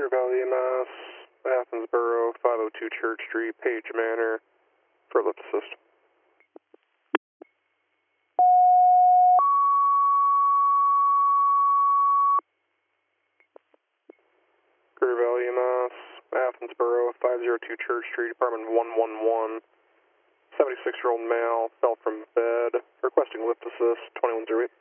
Clear Valley, Mass, Athens Borough, 502 Church Street, Page Manor, for lift assist. Clear Valley, Mass, Athens Borough, 502 Church Street, apartment 111, 76-year-old male, fell from bed, requesting lift assist, 2108.